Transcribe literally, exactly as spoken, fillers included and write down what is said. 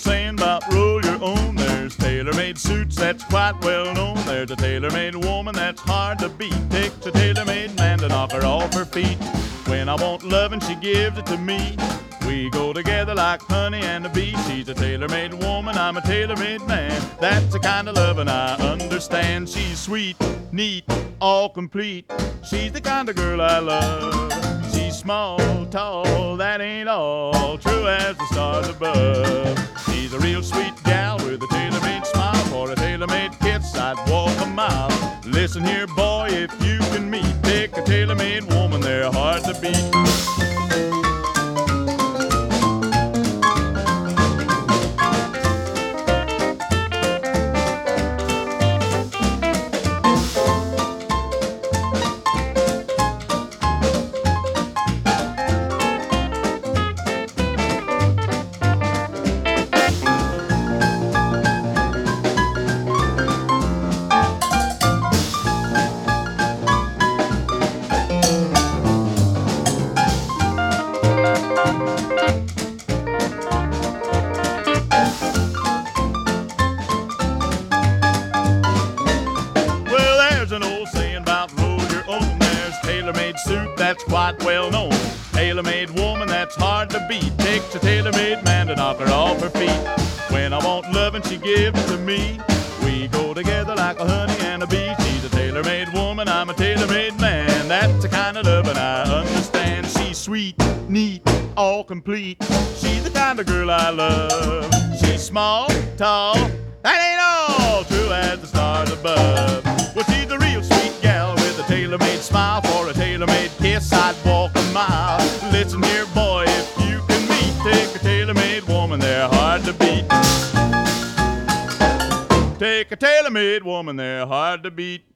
saying about roll your own. There's tailor-made suits that's quite well known. There's a tailor-made woman that's hard to beat. Takes a tailor-made man to knock her off her feet. When I want lovin', she gives it to me. We go together like honey and a bee. She's a tailor-made woman, I'm a tailor-made man. That's the kind of lovin' I understand. She's sweet, neat, all complete. She's the kind of girl I love. She's small, tall, that ain't all. True as the stars above. She's a real sweet gal with a tailor-made smile. For a tailor-made kiss, I'd walk a mile. Listen here, boy, if you can meet, pick a tailor-made woman, they're hard to beat. An old saying about roll your own. There's tailor-made suit that's quite well known. Tailor-made woman that's hard to beat. Takes a tailor-made man to knock her off her feet. When I want lovin', she gives it to me. We go together like a honey and a bee. She's a tailor-made woman, I'm a tailor-made man. That's the kind of lovin' I understand. She's sweet, neat, all complete. She's the kind of girl I love. She's small, tall, that ain't all. True as the stars above. Well, she's a real sweet gal with a tailor-made smile. For a tailor-made kiss, I'd walk a mile. Listen here, boy, if you can meet, take a tailor-made woman, they're hard to beat. Take a tailor-made woman, they're hard to beat.